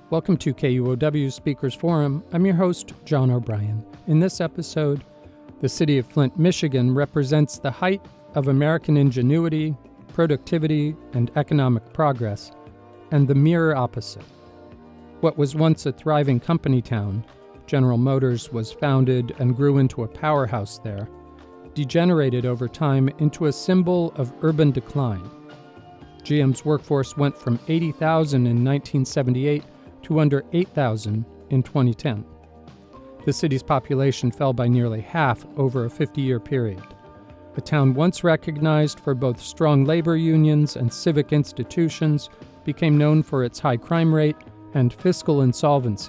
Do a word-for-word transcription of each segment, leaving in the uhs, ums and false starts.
Welcome to K U O W Speakers Forum. I'm your host, John O'Brien. In this episode, the city of Flint, Michigan represents the height of American ingenuity, productivity, and economic progress, and the mirror opposite. What was once a thriving company town, General Motors was founded and grew into a powerhouse there, degenerated over time into a symbol of urban decline. G M's workforce went from eighty thousand in nineteen seventy-eight to under eight thousand in twenty ten. The city's population fell by nearly half over a fifty-year period. A town once recognized for both strong labor unions and civic institutions became known for its high crime rate and fiscal insolvency.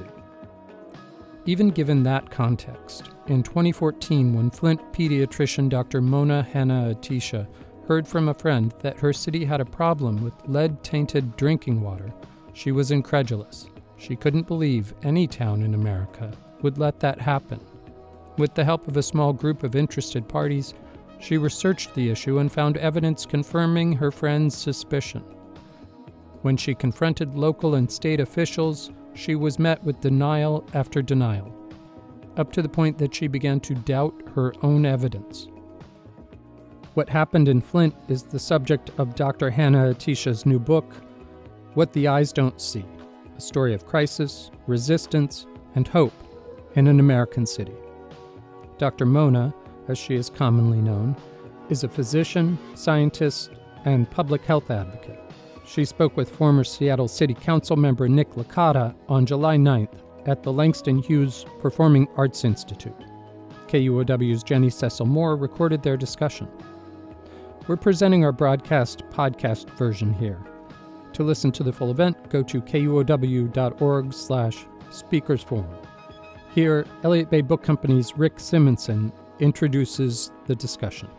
Even given that context, in twenty fourteen, when Flint pediatrician Doctor Mona Hanna-Attisha heard from a friend that her city had a problem with lead-tainted drinking water, she was incredulous. She couldn't believe any town in America would let that happen. With the help of a small group of interested parties, she researched the issue and found evidence confirming her friend's suspicion. When she confronted local and state officials, she was met with denial after denial, up to the point that she began to doubt her own evidence. What happened in Flint is the subject of Doctor Hanna-Attisha's new book, What the Eyes Don't See, a story of crisis, resistance, and hope in an American city. Doctor Mona, as she is commonly known, is a physician, scientist, and public health advocate. She spoke with former Seattle City Council member Nick Licata on July ninth at the Langston Hughes Performing Arts Institute. K U O W's Jenny Cecil Moore recorded their discussion. We're presenting our broadcast podcast version here. To listen to the full event, go to kuow.org slash speakersforum. Here, Elliott Bay Book Company's Rick Simonson introduces the discussion.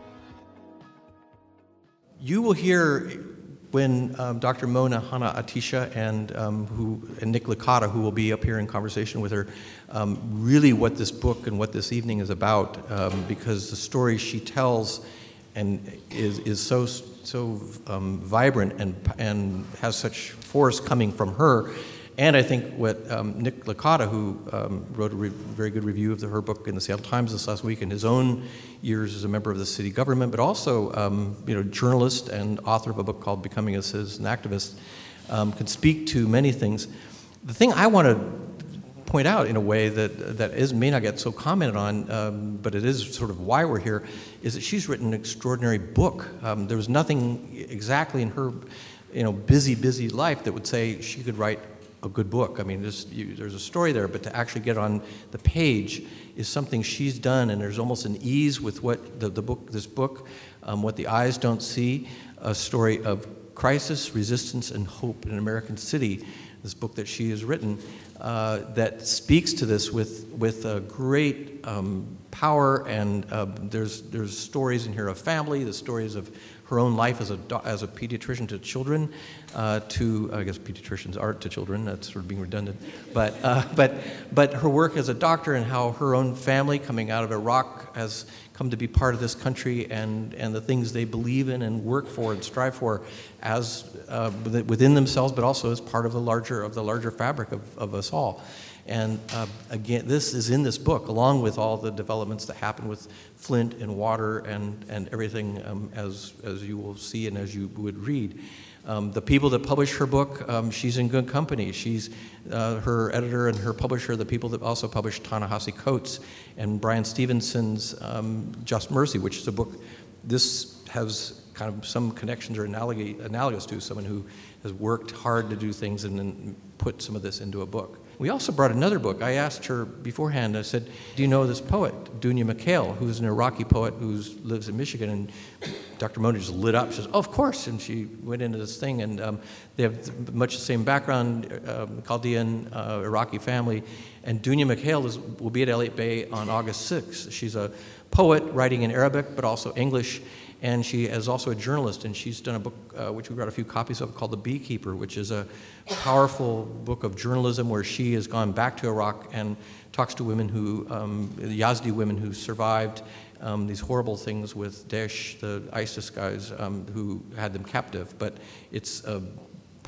You will hear when um, Doctor Mona Hanna-Attisha and um, who and Nick Licata, who will be up here in conversation with her, um, really what this book and what this evening is about, um, because the story she tells and is is so so um, vibrant and and has such force coming from her. And I think what um, Nick Licata, who um, wrote a re- very good review of the, her book in the Seattle Times this last week, in his own years as a member of the city government, but also um, you know, journalist and author of a book called Becoming a Citizen Activist, um, can speak to many things. The thing I want to point out in a way that that is may not get so commented on, um, but it is sort of why we're here, is that she's written an extraordinary book. Um, there was nothing exactly in her, you know, busy, busy life that would say she could write a good book. I mean, there's, you, there's a story there, but to actually get on the page is something she's done, and there's almost an ease with what the, the book, this book, um, What the Eyes Don't See, a story of crisis, resistance, and hope in an American city. This book that she has written uh, that speaks to this with with a great um, power, and uh, there's there's stories in here of family, the stories of her own life as a as a pediatrician to children, uh, to I guess pediatricians are to children. That's sort of being redundant, but uh, but but her work as a doctor and how her own family coming out of Iraq has come to be part of this country, and and the things they believe in and work for and strive for as uh, within themselves, but also as part of the larger of the larger fabric of, of us all. And uh, again, this is in this book, along with all the developments that happen with Flint and water and, and everything, um, as as you will see and as you would read. Um, the people that publish her book, um, she's in good company. She's uh, her editor and her publisher, the people that also published Ta-Nehisi Coates and Brian Stevenson's um, Just Mercy, which is a book. This has kind of some connections or analog- analogous to someone who has worked hard to do things and then put some of this into a book. We also brought another book. I asked her beforehand, I said, do you know this poet, Dunya Mikhail, who's an Iraqi poet who lives in Michigan? And Doctor Mona just lit up. She says, oh, of course. And she went into this thing. And um, they have much the same background, um, Chaldean, uh, Iraqi family. And Dunya Mikhail is, will be at Elliott Bay on August sixth. She's a poet writing in Arabic, but also English. And she is also a journalist, and she's done a book, uh, which we brought a few copies of, called The Beekeeper, which is a powerful book of journalism where she has gone back to Iraq and talks to women who, um, Yazidi women who survived um, these horrible things with Daesh, the ISIS guys um, who had them captive. But it's a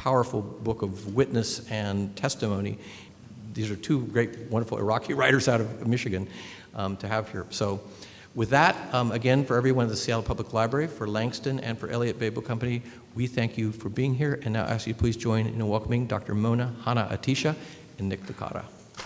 powerful book of witness and testimony. These are two great, wonderful Iraqi writers out of Michigan um, to have here. So with that, um, again, for everyone at the Seattle Public Library, for Langston, and for Elliott Bay Book Company, we thank you for being here, and now ask you to please join in welcoming Doctor Mona Hanna-Attisha and Nick Licata.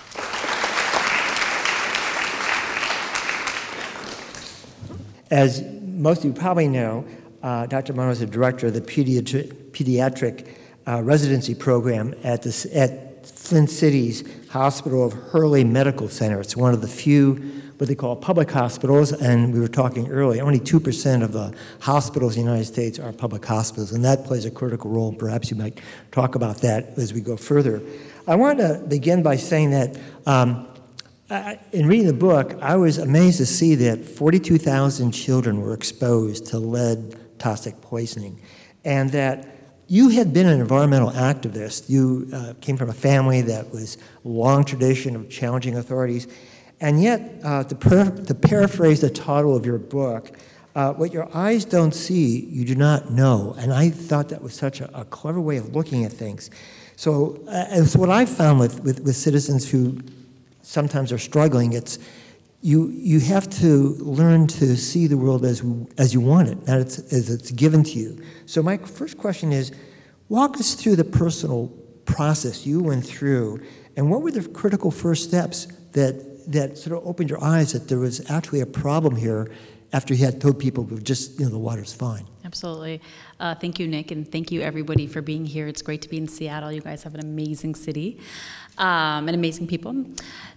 As most of you probably know, uh, Doctor Mona is the director of the pediatri- pediatric uh, residency program at, the, at Flint City's Hospital of Hurley Medical Center. It's one of the few what they call public hospitals, and we were talking earlier, only two percent of the hospitals in the United States are public hospitals, and that plays a critical role. Perhaps you might talk about that as we go further. I wanted to begin by saying that um, I, in reading the book, I was amazed to see that forty-two thousand children were exposed to lead toxic poisoning, and that you had been an environmental activist. You uh, came from a family that was a long tradition of challenging authorities. And yet, uh, to, per- to paraphrase the title of your book, uh, what your eyes don't see, you do not know. And I thought that was such a, a clever way of looking at things. So uh, it's what I've found with, with, with citizens who sometimes are struggling. It's you you have to learn to see the world as as you want it, not as, as it's given to you. So my first question is, walk us through the personal process you went through, and what were the critical first steps that that sort of opened your eyes that there was actually a problem here after you had told people just, you know, the water's fine? Absolutely. Uh, thank you, Nick, and thank you, everybody, for being here. It's great to be in Seattle. You guys have an amazing city um, and amazing people.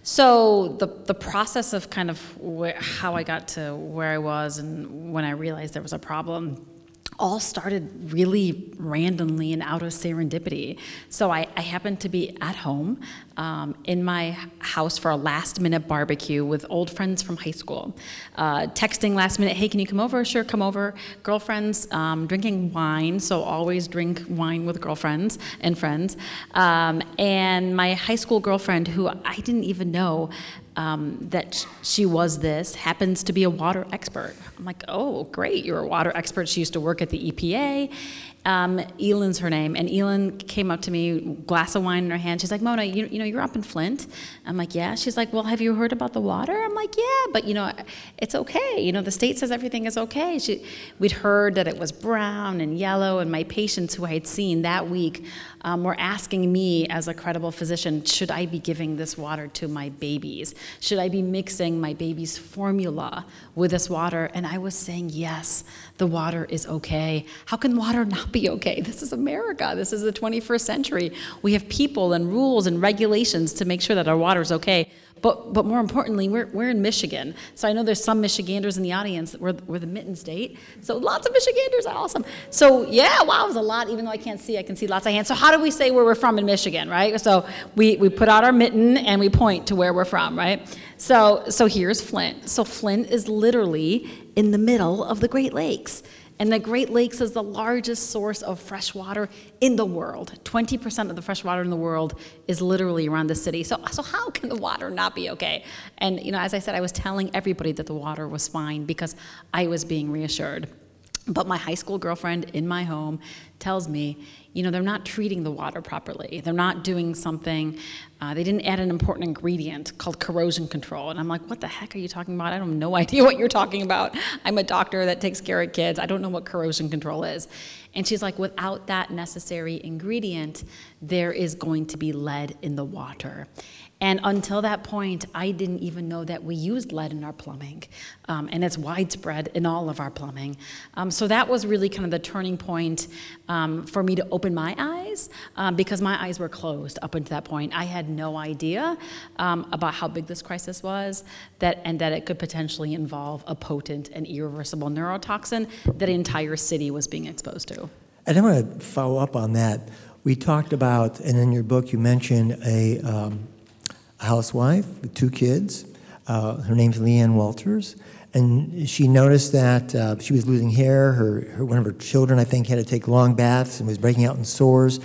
So the the process of kind of where, how I got to where I was and when I realized there was a problem all started really randomly and out of serendipity. So I, I happened to be at home um, in my house for a last minute barbecue with old friends from high school. Uh, texting last minute, hey, can you come over? Sure, come over. Girlfriends, um, drinking wine, so always drink wine with girlfriends and friends. Um, and my high school girlfriend, who I didn't even know Um, that she was this, happens to be a water expert. I'm like, oh, great, you're a water expert. She used to work at the E P A. Um, Elyn's her name, and Elyn came up to me, glass of wine in her hand. She's like, Mona, you, you know, you're up in Flint. I'm like, yeah. She's like, well, have you heard about the water? I'm like, yeah, but you know, it's okay. You know, the state says everything is okay. She, we'd heard that it was brown and yellow, and my patients who I had seen that week um, were asking me as a credible physician, should I be giving this water to my babies? Should I be mixing my baby's formula with this water? And I was saying, yes, the water is okay. How can water not be okay? This is America. This is the twenty-first century. We have people and rules and regulations to make sure that our water is okay. But but more importantly, we're we're in Michigan. So I know there's some Michiganders in the audience. We're, we're the Mitten State. So lots of Michiganders are awesome. So yeah, wow, it was a lot. Even though I can't see, I can see lots of hands. So how do we say where we're from in Michigan, right? So we, we put out our mitten and we point to where we're from, right? So so here's Flint. So Flint is literally in the middle of the Great Lakes. And the Great Lakes is the largest source of fresh water in the world. twenty percent of the fresh water in the world is literally around the city. So, so how can the water not be okay? And you know, as I said, I was telling everybody that the water was fine because I was being reassured. But my high school girlfriend in my home tells me, you know, they're not treating the water properly. They're not doing something. Uh, they didn't add an important ingredient called corrosion control. And I'm like, what the heck are you talking about? I have no idea what you're talking about. I'm a doctor that takes care of kids. I don't know what corrosion control is. And she's like, without that necessary ingredient, there is going to be lead in the water. And until that point, I didn't even know that we used lead in our plumbing. Um, and it's widespread in all of our plumbing. Um, so that was really kind of the turning point um, for me to open my eyes, um, because my eyes were closed up until that point. I had no idea um, about how big this crisis was, that and that it could potentially involve a potent and irreversible neurotoxin that an entire city was being exposed to. And I want to follow up on that. We talked about, and in your book you mentioned a um, housewife with two kids. Uh, her name's Leanne Walters, and she noticed that uh, she was losing hair. Her, her one of her children, I think, had to take long baths and was breaking out in sores.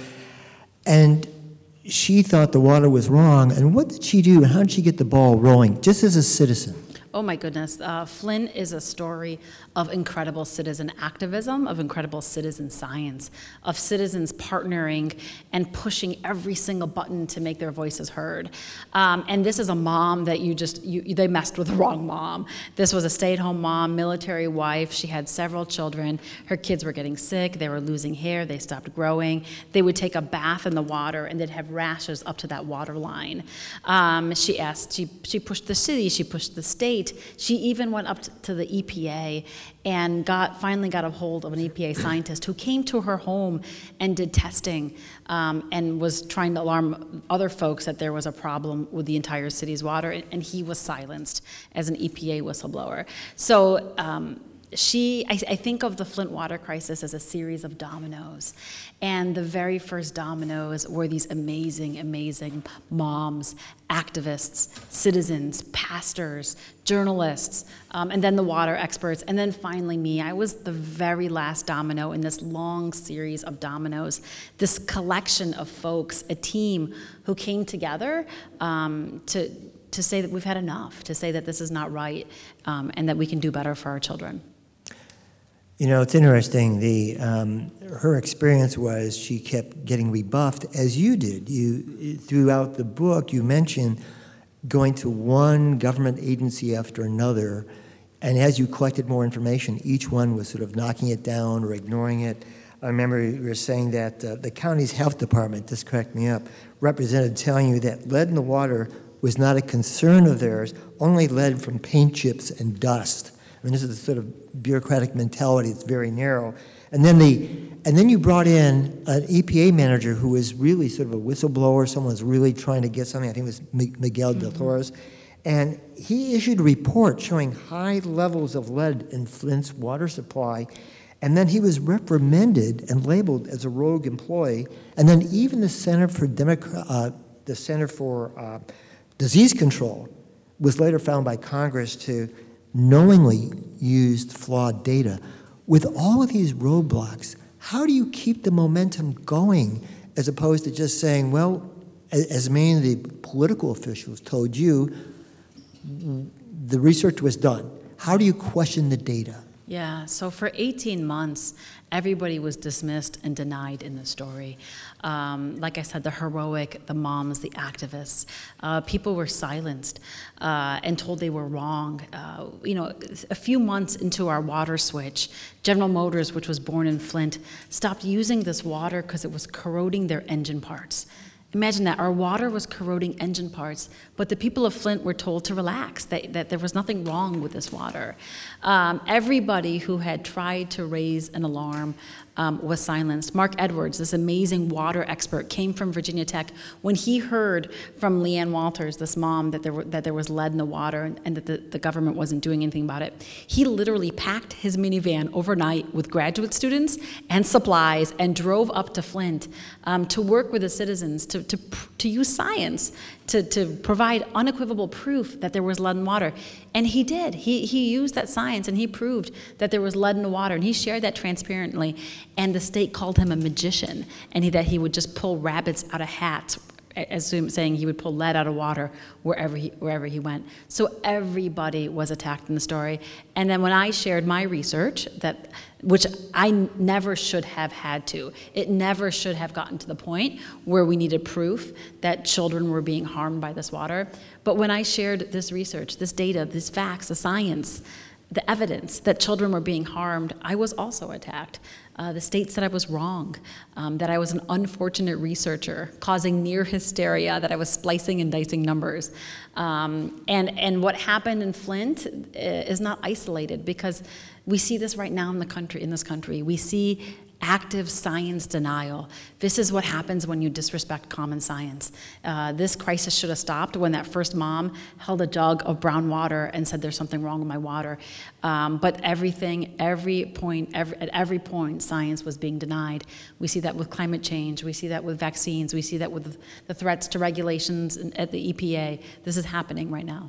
And she thought the water was wrong. And what did she do, and how did she get the ball rolling, just as a citizen? Oh my goodness. Uh, Flint is a story of incredible citizen activism, of incredible citizen science, of citizens partnering and pushing every single button to make their voices heard. Um, and this is a mom that you just, you, they messed with the wrong mom. This was a stay-at-home mom, military wife. She had several children. Her kids were getting sick. They were losing hair. They stopped growing. They would take a bath in the water and they'd have rashes up to that water line. Um, she asked, she, she pushed the city, she pushed the state. She even went up to the E P A and got finally got a hold of an E P A scientist who came to her home and did testing um, and was trying to alarm other folks that there was a problem with the entire city's water, and he was silenced as an E P A whistleblower. So um, She, I, I think of the Flint water crisis as a series of dominoes. And the very first dominoes were these amazing, amazing moms, activists, citizens, pastors, journalists, um, and then the water experts, and then finally me. I was the very last domino in this long series of dominoes, this collection of folks, a team who came together um, to, to say that we've had enough, to say that this is not right, um, and that we can do better for our children. You know, it's interesting. The um, her experience was she kept getting rebuffed, as you did. You throughout the book, you mentioned going to one government agency after another, and as you collected more information, each one was sort of knocking it down or ignoring it. I remember you were saying that uh, the county's health department, just correct me up, represented telling you that lead in the water was not a concern of theirs, only lead from paint chips and dust. I mean, this is the sort of bureaucratic mentality that's very narrow. And then the, and then you brought in an E P A manager who was really sort of a whistleblower, someone was really trying to get something, I think it was Miguel mm-hmm. de Torres, and he issued a report showing high levels of lead in Flint's water supply, and then he was reprimanded and labeled as a rogue employee, and then even the Center for Democrat, uh, the Center for uh, Disease Control was later found by Congress to knowingly used flawed data. With all of these roadblocks, how do you keep the momentum going as opposed to just saying, well, as many of the political officials told you, the research was done. How do you question the data? Yeah, so for eighteen months, everybody was dismissed and denied in the story. Um, like I said, the heroic, the moms, the activists, uh, people were silenced uh, and told they were wrong. Uh, you know, a few months into our water switch, General Motors, which was born in Flint, stopped using this water because it was corroding their engine parts. Imagine that, our water was corroding engine parts, but the people of Flint were told to relax, that, that there was nothing wrong with this water. Um, everybody who had tried to raise an alarm um, was silenced. Mark Edwards, this amazing water expert, came from Virginia Tech. When he heard from Leanne Walters, this mom, that there, were, that there was lead in the water and, and that the, the government wasn't doing anything about it, he literally packed his minivan overnight with graduate students and supplies and drove up to Flint um, to work with the citizens, to To, to use science to, to provide unequivocal proof that there was lead in water. And he did. He, he used that science and he proved that there was lead in the water, and he shared that transparently. And the state called him a magician, and he, that he would just pull rabbits out of hats, as saying he would pull lead out of water wherever he, wherever he went. So everybody was attacked in the story. And then when I shared my research, that which I never should have had to, it never should have gotten to the point where we needed proof that children were being harmed by this water. But when I shared this research, this data, these facts, the science, the evidence that children were being harmed, I was also attacked. Uh, the state said I was wrong, um, that I was an unfortunate researcher causing near hysteria, that I was splicing and dicing numbers. Um, and, and what happened in Flint is not isolated, because we see this right now in the country, in this country. We see active science denial. This is what happens when you disrespect common science. Uh, this crisis should have stopped when that first mom held a jug of brown water and said there's something wrong with my water. Um, but everything, every point, every, at every point, science was being denied. We see that with climate change. We see that with vaccines. We see that with the threats to regulations at the E P A. This is happening right now.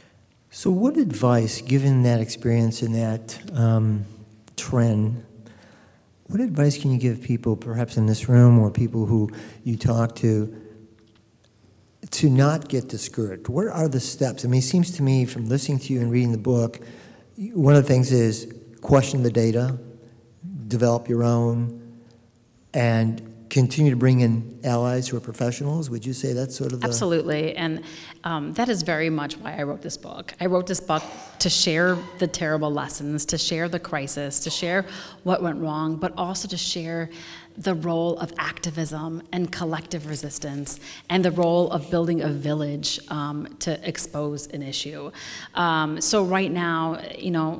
So what advice, given that experience and that um, trend, what advice can you give people, perhaps in this room or people who you talk to, to not get discouraged? What are the steps? I mean, it seems to me from listening to you and reading the book, one of the things is question the data, develop your own, and continue to bring in allies who are professionals. Would you say that's sort of the... Absolutely, and um, that is very much why I wrote this book. I wrote this book to share the terrible lessons, to share the crisis, to share what went wrong, but also to share the role of activism and collective resistance, and the role of building a village um, to expose an issue. Um, so right now, you know,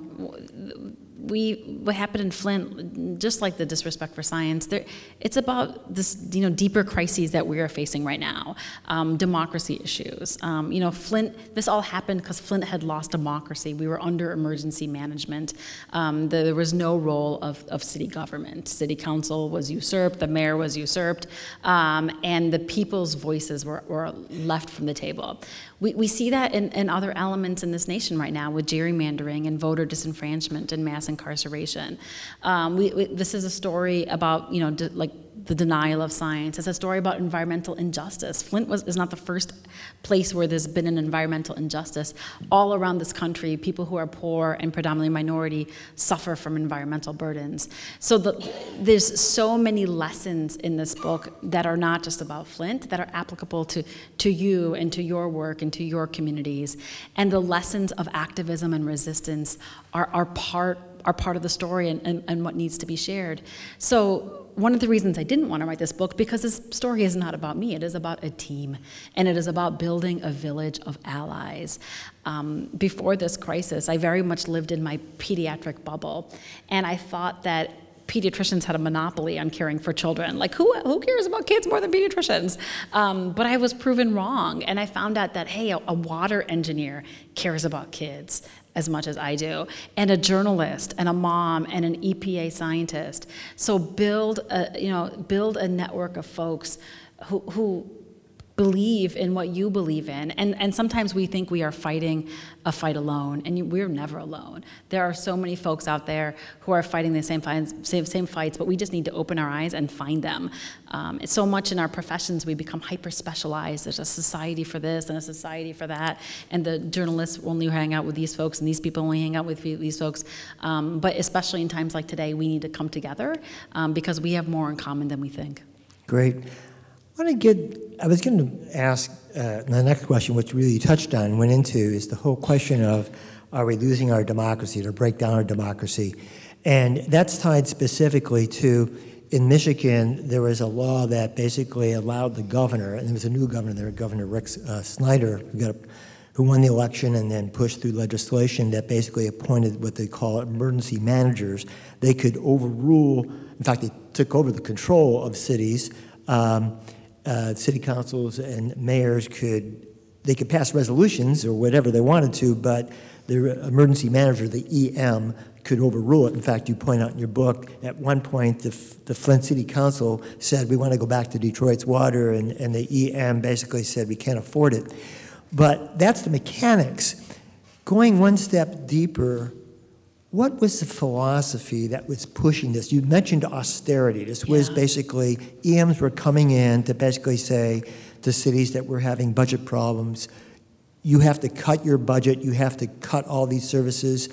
we what happened in Flint, just like the disrespect for science, there, it's about this, you know, deeper crises that we are facing right now, um, democracy issues. Um, you know, Flint. This all happened because Flint had lost democracy. We were under emergency management. Um, the, there was no role of, of city government. City council was usurped. The mayor was usurped, um, and the people's voices were, were left from the table. We we see that in, in other elements in this nation right now with gerrymandering and voter disenfranchisement and mass incarceration. Um, we, we, this is a story about, you know, de, like the denial of science. It's a story about environmental injustice. Flint was, is not the first place where there's been an environmental injustice. All around this country, people who are poor and predominantly minority suffer from environmental burdens. So the, there's so many lessons in this book that are not just about Flint, that are applicable to, to you and to your work and to your communities. And the lessons of activism and resistance are, are part are part of the story and, and, and what needs to be shared. So one of the reasons I didn't want to write this book, because this story is not about me, it is about a team, and it is about building a village of allies. Um, before this crisis, I very much lived in my pediatric bubble, and I thought that pediatricians had a monopoly on caring for children. Like, who who cares about kids more than pediatricians? Um, but I was proven wrong, and I found out that, hey, a, a water engineer cares about kids as much as I do, and a journalist, and a mom, and an E P A scientist. So build a, you know, build a network of folks who, who believe in what you believe in. And, and sometimes we think we are fighting a fight alone, and you, we're never alone. There are so many folks out there who are fighting the same fights, same, same fights, but we just need to open our eyes and find them. Um, it's so much in our professions, we become hyper-specialized. There's a society for this and a society for that, and the journalists only hang out with these folks, and these people only hang out with these folks. Um, but especially in times like today, we need to come together um, because we have more in common than we think. Great. I want to get, I was going to ask uh, the next question, which really you touched on, went into, is the whole question of, are we losing our democracy, to break down our democracy? And that's tied specifically to, in Michigan, there was a law that basically allowed the governor, and there was a new governor there, Governor Rick uh, Snyder, who, got a, who won the election and then pushed through legislation that basically appointed what they call emergency managers. They could overrule, in fact, they took over the control of cities. Um, Uh, city councils and mayors could, they could pass resolutions or whatever they wanted to, but the emergency manager, the E M, could overrule it. In fact, you point out in your book, at one point, the, the Flint City Council said, we want to go back to Detroit's water, and, and the E M basically said, we can't afford it. But that's the mechanics. Going one step deeper, what was the philosophy that was pushing this? You mentioned austerity. This was yeah. basically, E Ms were coming in to basically say to cities that were having budget problems, you have to cut your budget, you have to cut all these services.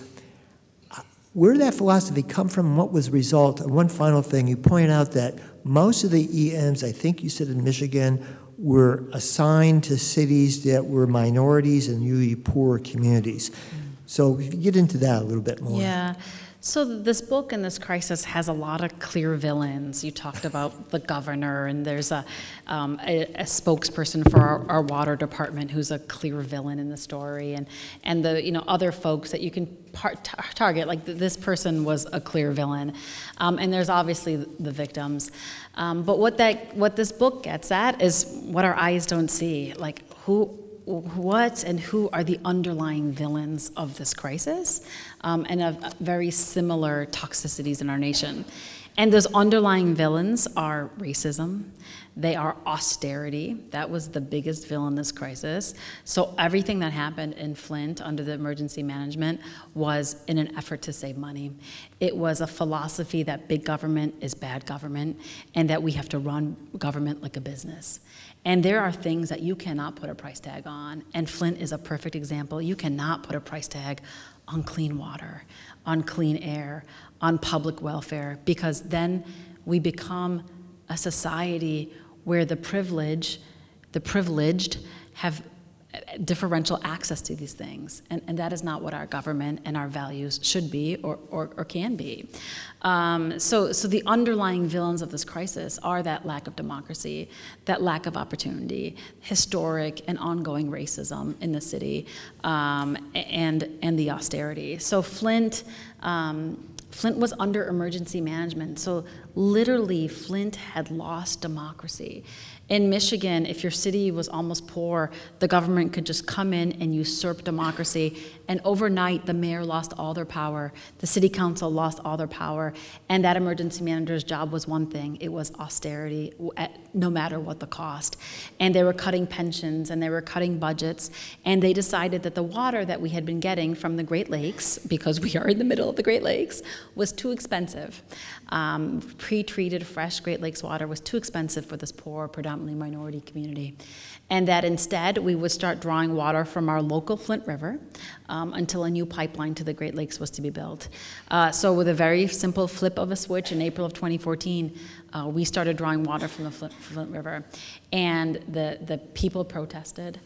Where did that philosophy come from? What was the result? And one final thing, you point out that most of the E Ms, I think you said in Michigan, were assigned to cities that were minorities and usually poor communities. Mm-hmm. So if you get into that a little bit more. Yeah. So this book and this crisis has a lot of clear villains. You talked about the governor, and there's a, um, a, a spokesperson for our, our water department who's a clear villain in the story, and and the you know other folks that you can par- tar- target. Like th- this person was a clear villain, um, and there's obviously the victims. Um, but what that what this book gets at is what our eyes don't see. Like who. What and who are the underlying villains of this crisis um, and of very similar toxicities in our nation. And those underlying villains are racism. They are austerity. That was the biggest villain in this crisis. So everything that happened in Flint under the emergency management was in an effort to save money. It was a philosophy that big government is bad government and that we have to run government like a business. And there are things that you cannot put a price tag on. And Flint is a perfect example. You cannot put a price tag on clean water, on clean air, on public welfare, because then we become a society where the privilege, the privileged have differential access to these things. And, and that is not what our government and our values should be or, or, or can be. Um, so, so the underlying villains of this crisis are that lack of democracy, that lack of opportunity, historic and ongoing racism in the city, um, and, and the austerity. So Flint, um, Flint was under emergency management. So literally, Flint had lost democracy. In Michigan, if your city was almost poor, the government could just come in and usurp democracy. And overnight, the mayor lost all their power. The city council lost all their power. And that emergency manager's job was one thing. It was austerity, at, no matter what the cost. And they were cutting pensions, and they were cutting budgets. And they decided that the water that we had been getting from the Great Lakes, because we are in the middle of the Great Lakes, was too expensive. Um, pre-treated, fresh Great Lakes water was too expensive for this poor, predominantly minority community. And that instead, we would start drawing water from our local Flint River um, until a new pipeline to the Great Lakes was to be built. Uh, so with a very simple flip of a switch in April of twenty fourteen, uh, we started drawing water from the Flint, Flint River. And the, the people protested.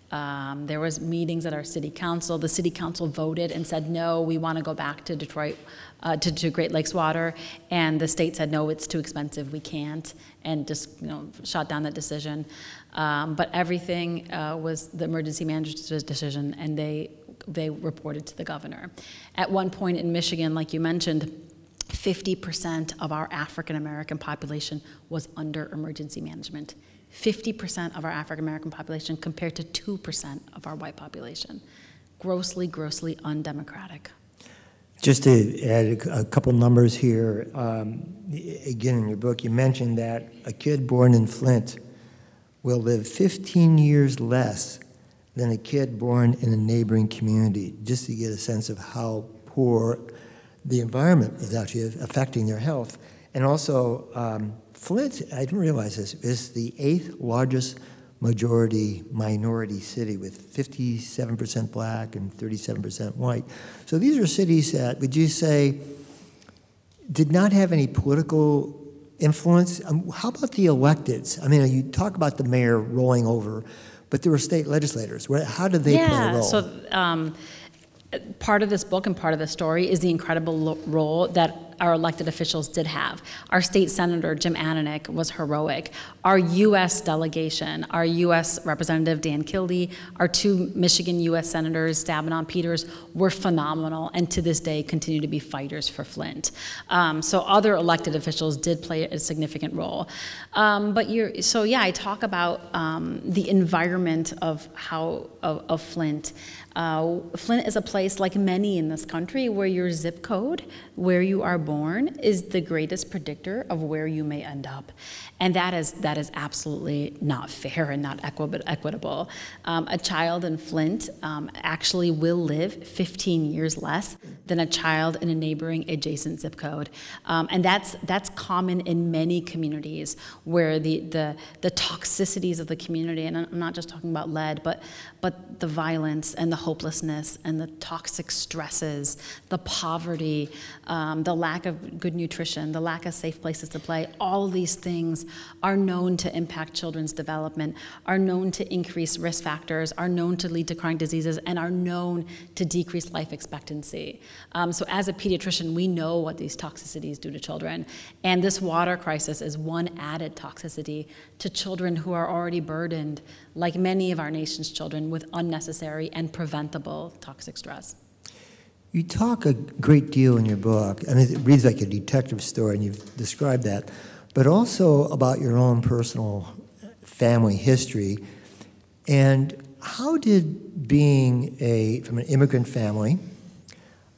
Um, there was meetings at our city council. The city council voted and said, no, we want to go back to Detroit, uh, to, to Great Lakes water. And the state said, no, it's too expensive, we can't, and just you know shot down that decision. Um, but everything uh, was the emergency manager's decision, and they they reported to the governor. At one point in Michigan, like you mentioned, fifty percent of our African American population was under emergency management. fifty percent of our African American population compared to two percent of our white population. Grossly, grossly undemocratic. Just to add a, a couple numbers here, um, again in your book you mentioned that a kid born in Flint will live fifteen years less than a kid born in a neighboring community, just to get a sense of how poor the environment is actually affecting their health. And also, um, Flint, I didn't realize this, is the eighth largest majority minority city with fifty-seven percent black and thirty-seven percent white. So these are cities that, would you say, did not have any political influence? Um, how about the electeds? I mean, you talk about the mayor rolling over, but there were state legislators. Where, how did they yeah, play a role? So um, part of this book and part of the story is the incredible lo- role that our elected officials did have. Our state senator, Jim Ananich, was heroic. Our U S delegation, our U S Representative Dan Kildee, our two Michigan U S senators, Stabenow Peters, were phenomenal, and to this day continue to be fighters for Flint. Um, so other elected officials did play a significant role. Um, but you're, so yeah, I talk about um, the environment of how, of, of Flint. Uh, Flint is a place, like many in this country, where your zip code, where you are born, is the greatest predictor of where you may end up. And that is that is absolutely not fair and not equi- equitable. Um, a child in Flint um, actually will live fifteen years less than a child in a neighboring adjacent zip code. Um, and that's that's common in many communities where the, the, the toxicities of the community, and I'm not just talking about lead, but, but the violence and the hopelessness and the toxic stresses, the poverty, um, the lack of good nutrition, the lack of safe places to play, all of these things are known to impact children's development, are known to increase risk factors, are known to lead to chronic diseases, and are known to decrease life expectancy. Um, so as a pediatrician, we know what these toxicities do to children. And this water crisis is one added toxicity to children who are already burdened, like many of our nation's children, with unnecessary and preventable toxic stress. You talk a great deal in your book, and it reads like a detective story, and you've described that, but also about your own personal family history. And how did being a from an immigrant family,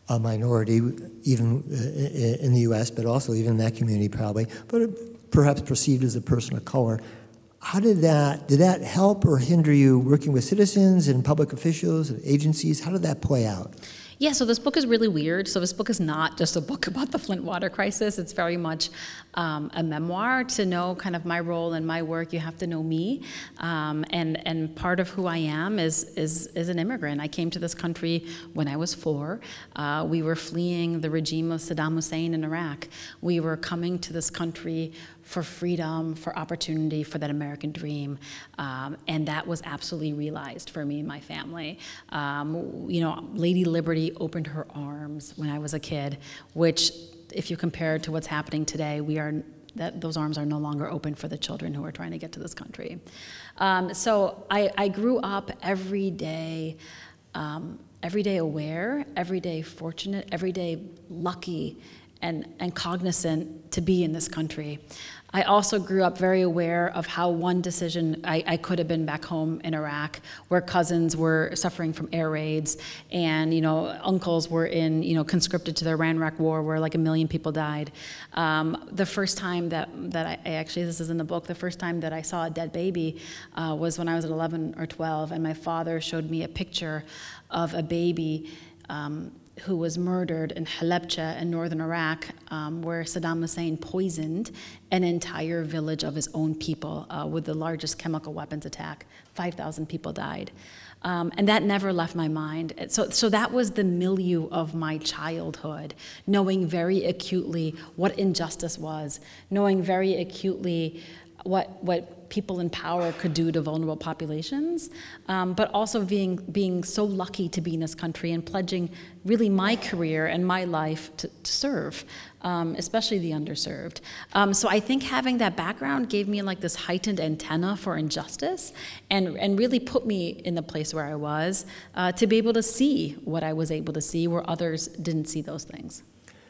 a minority, even uh, in the U S, but also even in that community probably, but perhaps perceived as a person of color. How did that, did that help or hinder you working with citizens and public officials and agencies? How did that play out? Yeah, so this book is really weird. So this book is not just a book about the Flint water crisis. It's very much um, a memoir. To know kind of my role and my work, you have to know me. Um, and and part of who I am is is is an immigrant. I came to this country when I was four. Uh, we were fleeing the regime of Saddam Hussein in Iraq. We were coming to this country for freedom, for opportunity, for that American dream. Um, and that was absolutely realized for me and my family. Um, you know, Lady Liberty opened her arms when I was a kid, which, if you compare it to what's happening today, we are, that those arms are no longer open for the children who are trying to get to this country. Um, so I, I grew up every day, um, every day aware, every day fortunate, every day lucky, and, and cognizant to be in this country. I also grew up very aware of how one decision, I, I could have been back home in Iraq, where cousins were suffering from air raids, and you know uncles were in, you know, conscripted to the Iran-Iraq war, where like a million people died. Um, the first time that that I, I actually, this is in the book, the first time that I saw a dead baby uh, was when I was at eleven or twelve, and my father showed me a picture of a baby Um, who was murdered in Halabja in northern Iraq, um, where Saddam Hussein poisoned an entire village of his own people uh, with the largest chemical weapons attack. five thousand people died. Um, and that never left my mind. So, so that was the milieu of my childhood, knowing very acutely what injustice was, knowing very acutely what what people in power could do to vulnerable populations, um, but also being being so lucky to be in this country and pledging really my career and my life to, to serve, um, especially the underserved. Um, so I think having that background gave me like this heightened antenna for injustice, and and really put me in the place where I was uh, to be able to see what I was able to see where others didn't see those things.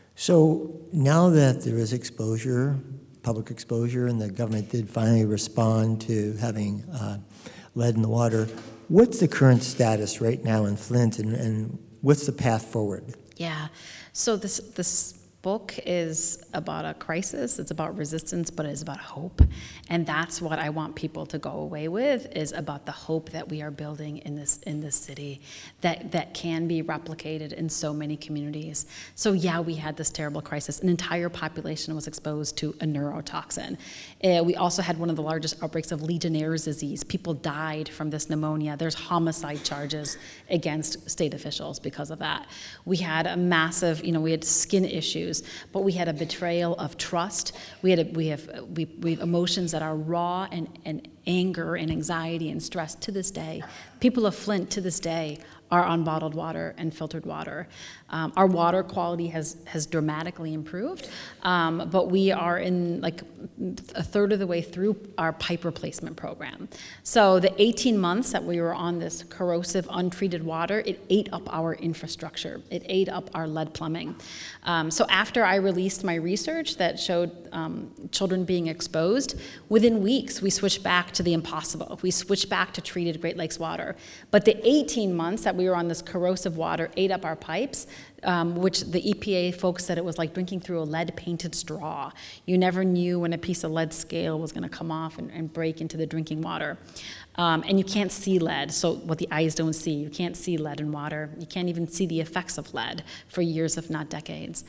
So now that there is exposure, public exposure, and the government did finally respond to having uh, lead in the water, what's the current status right now in Flint, and, and what's the path forward? Yeah, so this this book is about a crisis, it's about resistance, but it's about hope. And that's what I want people to go away with, is about the hope that we are building in this in this city that, that can be replicated in so many communities. So yeah, we had this terrible crisis. An entire population was exposed to a neurotoxin. Uh, we also had one of the largest outbreaks of Legionnaire's disease. People died from this pneumonia. There's homicide charges against state officials because of that. We had a massive, you know, we had skin issues, but we had a betrayal of trust. We had a, we have we, we have emotions that are raw, and, and anger and anxiety and stress to this day. People of Flint to this day are on bottled water and filtered water. Um, our water quality has has dramatically improved, um, but we are in like a third of the way through our pipe replacement program. So the eighteen months that we were on this corrosive, untreated water, it ate up our infrastructure. It ate up our lead plumbing. Um, so after I released my research that showed um, children being exposed, within weeks we switched back to the impossible. We switched back to treated Great Lakes water. But the eighteen months that we were on this corrosive water ate up our pipes, um, which the E P A folks said it was like drinking through a lead-painted straw. You never knew when a piece of lead scale was going to come off and, and break into the drinking water. Um, and you can't see lead, so what the eyes don't see. You can't see lead in water. You can't even see the effects of lead for years, if not decades.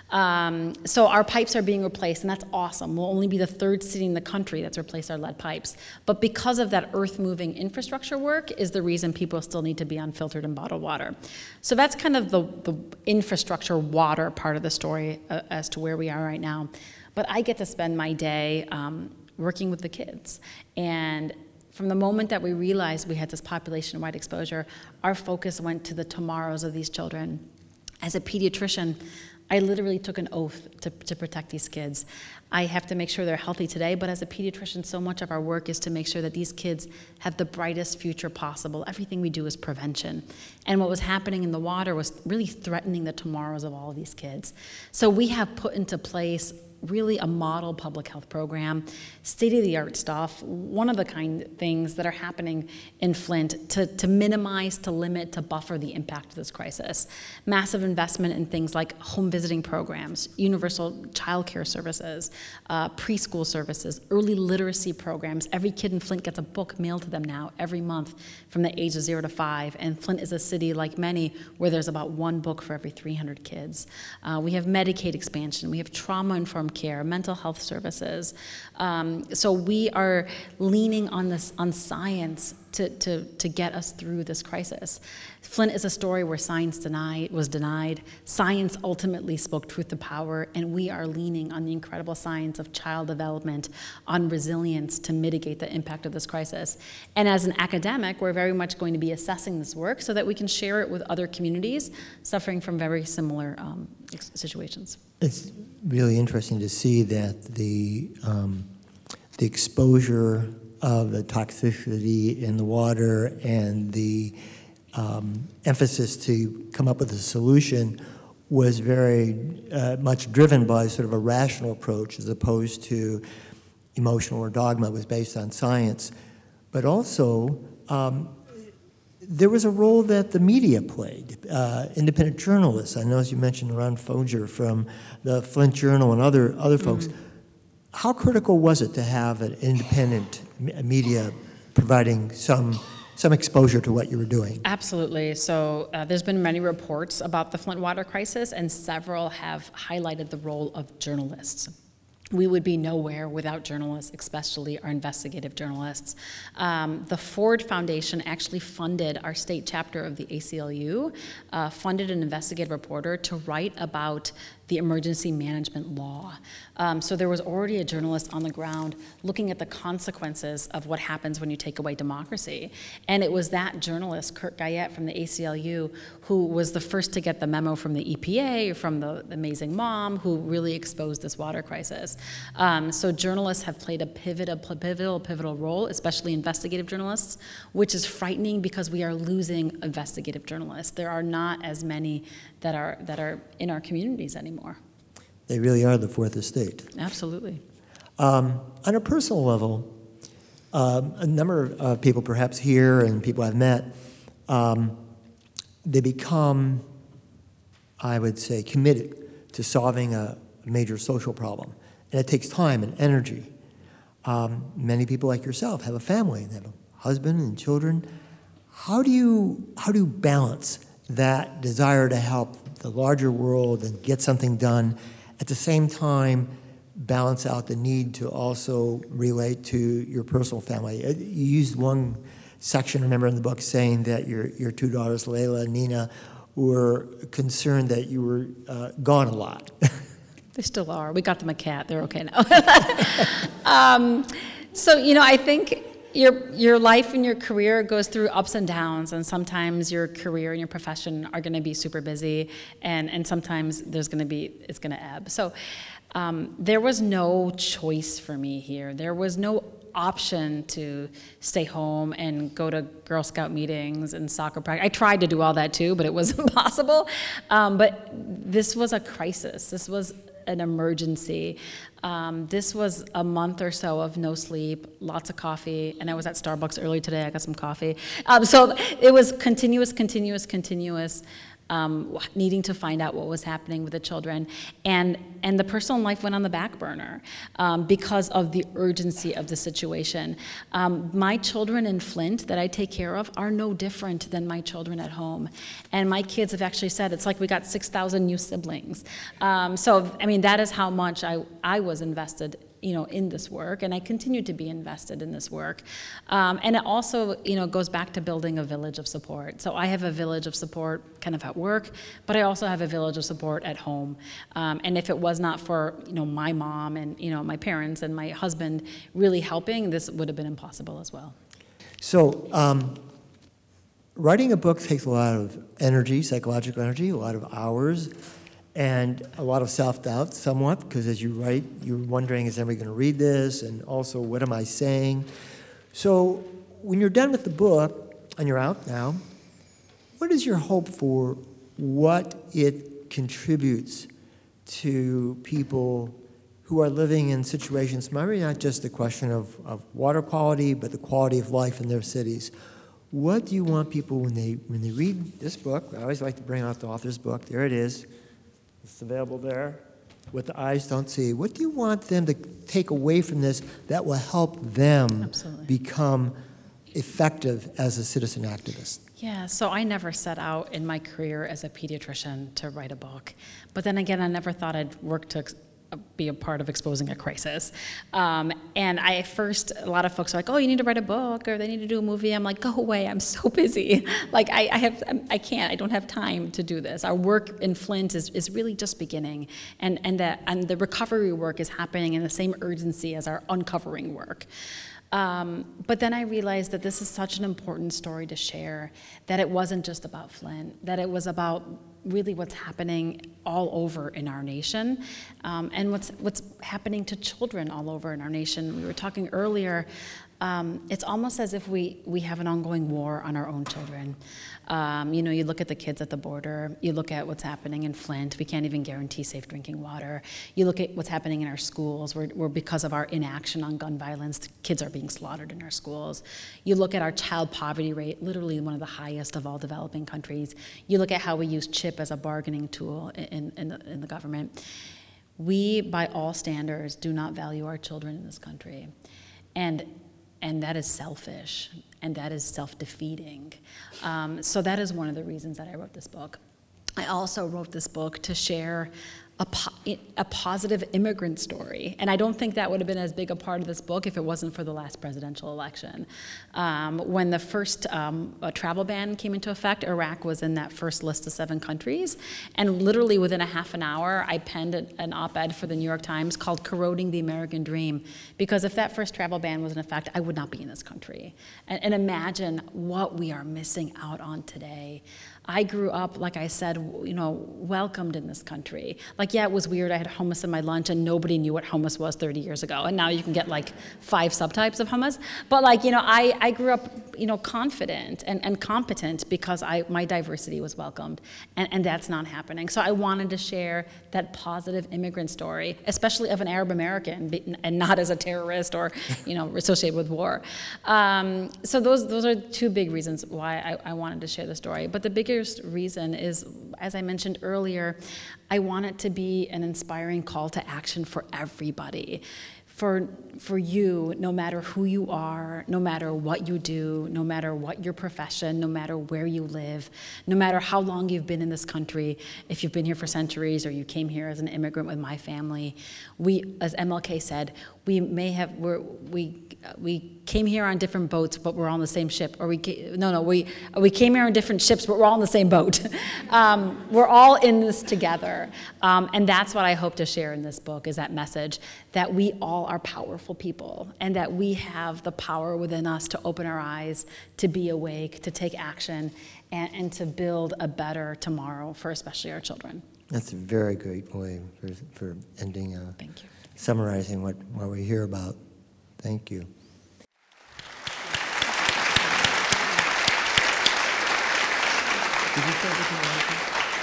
Um, so our pipes are being replaced, and that's awesome. We'll only be the third city in the country that's replaced our lead pipes. But because of that earth-moving infrastructure work is the reason people still need to be on filtered and bottled water. So that's kind of the, the infrastructure water part of the story uh, as to where we are right now. But I get to spend my day um, working with the kids. And from the moment that we realized we had this population-wide exposure, our focus went to the tomorrows of these children. As a pediatrician, I literally took an oath to, to protect these kids. I have to make sure they're healthy today, but as a pediatrician, so much of our work is to make sure that these kids have the brightest future possible. Everything we do is prevention. And what was happening in the water was really threatening the tomorrows of all of these kids. So we have put into place really a model public health program, state-of-the-art stuff, one of the kind of things that are happening in Flint to, to minimize, to limit, to buffer the impact of this crisis. Massive investment in things like home visiting programs, universal child care services, uh, preschool services, early literacy programs. Every kid in Flint gets a book mailed to them now every month from the age of zero to five, and Flint is a city, like many, where there's about one book for every three hundred kids. Uh, we have Medicaid expansion, we have trauma-informed care, mental health services. Um, so we are leaning on this, on science to, to, to get us through this crisis. Flint is a story where science denied, was denied. Science ultimately spoke truth to power, and we are leaning on the incredible science of child development, on resilience to mitigate the impact of this crisis. And as an academic, we're very much going to be assessing this work so that we can share it with other communities suffering from very similar um, situations. It's really interesting to see that the um, the exposure of the toxicity in the water and the um, emphasis to come up with a solution was very uh, much driven by sort of a rational approach as opposed to emotional or dogma. It was based on science. But also, um, there was a role that the media played. Uh, independent journalists, I know as you mentioned Ron Foger from the Flint Journal and other, other folks. Mm-hmm. How critical was it to have an independent media providing some some exposure to what you were doing? Absolutely. So uh, there's been many reports about the Flint water crisis, and several have highlighted the role of journalists. We would be nowhere without journalists, especially our investigative journalists. Um, the Ford Foundation actually funded our state chapter of the A C L U, uh, funded an investigative reporter to write about the emergency management law. Um, so there was already a journalist on the ground looking at the consequences of what happens when you take away democracy. And it was that journalist, Kurt Guyette from the A C L U, who was the first to get the memo from the E P A, from the, the amazing mom, who really exposed this water crisis. Um, so journalists have played a pivotal, pivotal, pivotal role, especially investigative journalists, which is frightening because we are losing investigative journalists. There are not as many that are that are in our communities anymore. They really are the fourth estate. Absolutely. Um, on a personal level, um, a number of people perhaps here and people I've met, um, they become, I would say, committed to solving a major social problem. And it takes time and energy. Um, many people like yourself have a family, they have a husband and children. How do you, how do you balance that desire to help the larger world and get something done, at the same time balance out the need to also relate to your personal family? You used one section, I remember in the book, saying that your, your two daughters, Layla and Nina, were concerned that you were uh, gone a lot. They still are. We got them a cat. They're okay now. um, so, you know, I think Your your life and your career goes through ups and downs, and sometimes your career and your profession are going to be super busy, and, and sometimes there's going to be it's going to ebb. So um, there was no choice for me here. There was no option to stay home and go to Girl Scout meetings and soccer practice. I tried to do all that too, but it was impossible. Um, but this was a crisis. This was an emergency. Um, this was a month or so of no sleep, lots of coffee, and I was at Starbucks early today. I got some coffee. Um, so it was continuous, continuous, continuous, um, needing to find out what was happening with the children. And, and the personal life went on the back burner um, because of the urgency of the situation. Um, my children in Flint that I take care of are no different than my children at home. And my kids have actually said, it's like we got six thousand new siblings. Um, so, I mean, that is how much I, I was invested you know, in this work, and I continue to be invested in this work. Um, and it also, you know, goes back to building a village of support. So I have a village of support kind of at work, but I also have a village of support at home. Um, and if it was not for, you know, my mom and, you know, my parents and my husband really helping, this would have been impossible as well. So, um, writing a book takes a lot of energy, psychological energy, a lot of hours, and a lot of self-doubt somewhat, because as you write, you're wondering, is anybody going to read this? And also, what am I saying? So when you're done with the book, and you're out now, what is your hope for what it contributes to people who are living in situations, maybe not just the question of, of water quality, but the quality of life in their cities. What do you want people, when they when they read this book, I always like to bring out the author's book, there it is, it's available there, what the eyes don't see. What do you want them to take away from this that will help them Absolutely. become effective as a citizen activist? Yeah, so I never set out in my career as a pediatrician to write a book. But then again, I never thought I'd work to be a part of exposing a crisis. Um, and I first, a lot of folks are like, oh, you need to write a book or they need to do a movie. I'm like, go away, I'm so busy. Like I, I have, I can't, I don't have time to do this. Our work in Flint is, is really just beginning. And, and, the, and the recovery work is happening in the same urgency as our uncovering work. Um, but then I realized that this is such an important story to share, that it wasn't just about Flint, that it was about really what's happening all over in our nation, um, and what's what's happening to children all over in our nation. We were talking earlier, um, it's almost as if we, we have an ongoing war on our own children. Um, you know, you look at the kids at the border, you look at what's happening in Flint, we can't even guarantee safe drinking water. You look at what's happening in our schools, where, where because of our inaction on gun violence, kids are being slaughtered in our schools. You look at our child poverty rate, literally one of the highest of all developing countries. You look at how we use CHIP as a bargaining tool in, in, the, in the government. We, by all standards, do not value our children in this country. And And that is selfish, and that is self-defeating. Um, so that is one of the reasons that I wrote this book. I also wrote this book to share a, po- a positive immigrant story. And I don't think that would have been as big a part of this book if it wasn't for the last presidential election. Um, when the first um, travel ban came into effect, Iraq was in that first list of seven countries. And literally within a half an hour, I penned an op-ed for the New York Times called Corroding the American Dream. Because if that first travel ban was in effect, I would not be in this country. And, and imagine what we are missing out on today. I grew up, like I said, you know, welcomed in this country. Like, yeah, it was weird. I had hummus in my lunch, and nobody knew what hummus was thirty years ago. And now you can get like five subtypes of hummus. But like, you know, I, I grew up, you know, confident and, and competent because I my diversity was welcomed, and, and that's not happening. So I wanted to share that positive immigrant story, especially of an Arab American, and not as a terrorist or, you know, associated with war. Um, so those those are two big reasons why I, I wanted to share the story. But the bigger reason is, as I mentioned earlier, I want it to be an inspiring call to action for everybody. For, for you, no matter who you are, no matter what you do, no matter what your profession, no matter where you live, no matter how long you've been in this country, if you've been here for centuries or you came here as an immigrant with my family, we, as M L K said, we may have, we're, we we came here on different boats, but we're all on the same ship. Or we, no, no, we we came here on different ships, but we're all on the same boat. um, we're all in this together. Um, and that's what I hope to share in this book, is that message that we all are powerful people, and that we have the power within us to open our eyes, to be awake, to take action, and, and to build a better tomorrow for especially our children. That's a very great way for, for ending, uh, Thank you. summarizing what, what we hear about. Thank you. Did you say anything?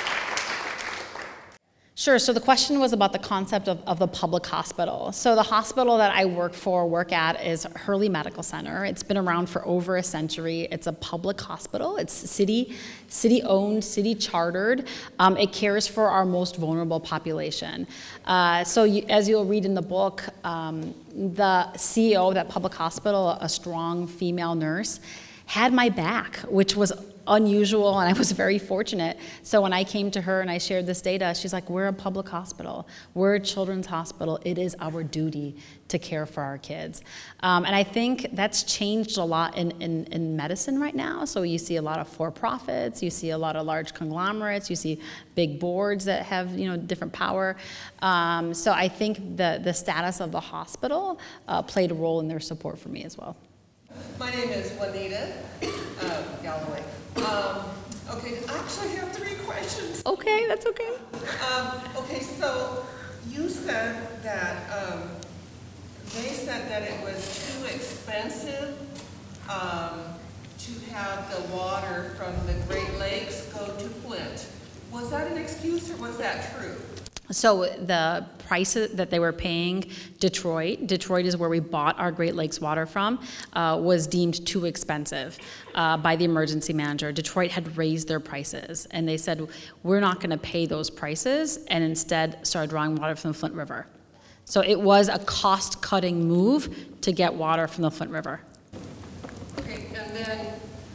Sure, so the question was about the concept of, of the public hospital. So the hospital that I work for, work at, is Hurley Medical Center. It's been around for over a century. It's a public hospital. It's city, city-owned, city-chartered. Um, it cares for our most vulnerable population. Uh, so you, as you'll read in the book, um, the C E O of that public hospital, a strong female nurse, had my back, which was unusual, and I was very fortunate. So when I came to her and I shared this data, she's like, we're a public hospital. We're a children's hospital. It is our duty to care for our kids. Um, and I think that's changed a lot in, in, in medicine right now. So you see a lot of for-profits, you see a lot of large conglomerates, you see big boards that have, you know, different power. Um, so I think the, the status of the hospital uh, played a role in their support for me as well. My name is Juanita uh, Galloway. Um, okay, I actually have three questions. Okay, that's okay. Um, okay, so you said that um, they said that it was too expensive um, to have the water from the Great Lakes go to Flint. Was that an excuse, or was that true? So the prices that they were paying Detroit, Detroit is where we bought our Great Lakes water from, uh, was deemed too expensive uh, by the emergency manager. Detroit had raised their prices, and they said, we're not going to pay those prices, and instead started drawing water from the Flint River. So it was a cost-cutting move to get water from the Flint River. Okay, and then,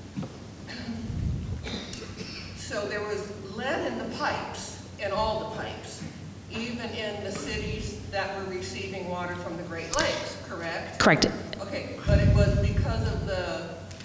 so there was lead in the pipes, in all the pipes, even in the cities that were receiving water from the Great Lakes, correct? Correct. Okay, but it was because of the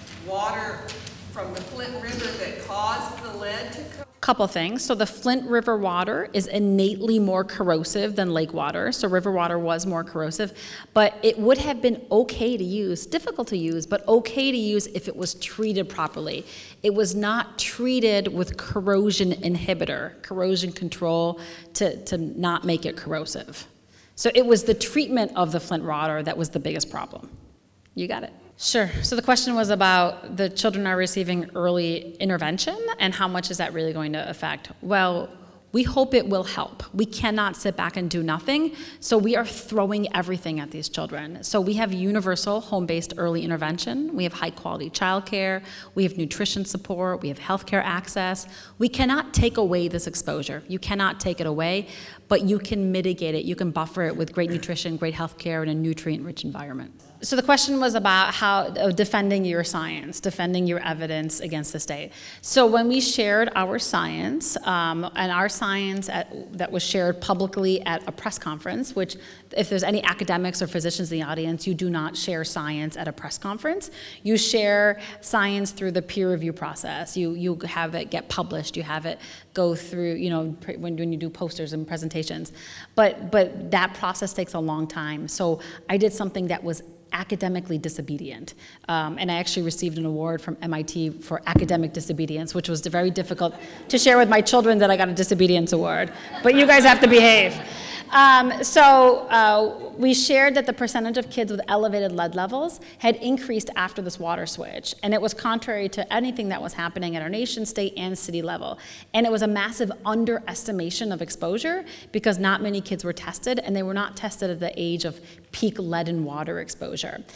water from the Flint River that caused the lead to come? Couple things. So the Flint River water is innately more corrosive than lake water. So river water was more corrosive, but it would have been okay to use, difficult to use, but okay to use if it was treated properly. It was not treated with corrosion inhibitor, corrosion control to, to not make it corrosive. So it was the treatment of the Flint water that was the biggest problem. You got it. Sure. So the question was about the children are receiving early intervention and how much is that really going to affect? Well, we hope it will help. We cannot sit back and do nothing, so we are throwing everything at these children. So we have universal home-based early intervention. We have high-quality childcare. We have nutrition support. We have healthcare access. We cannot take away this exposure. You cannot take it away, but you can mitigate it. You can buffer it with great nutrition, great healthcare, and a nutrient-rich environment. So the question was about how uh, defending your science, defending your evidence against the state. So when we shared our science, um, and our science at, that was shared publicly at a press conference, which if there's any academics or physicians in the audience, you do not share science at a press conference. You share science through the peer review process. You you have it get published. You have it go through, you know, when, when you do posters and presentations. But but that process takes a long time. So I did something that was academically disobedient. Um, and I actually received an award from M I T for academic disobedience, which was very difficult to share with my children that I got a disobedience award. But you guys have to behave. Um, so uh, we shared that the percentage of kids with elevated lead levels had increased after this water switch, and it was contrary to anything that was happening at our nation, state, and city level. And it was a massive underestimation of exposure because not many kids were tested, and they were not tested at the age of peak lead and water exposure.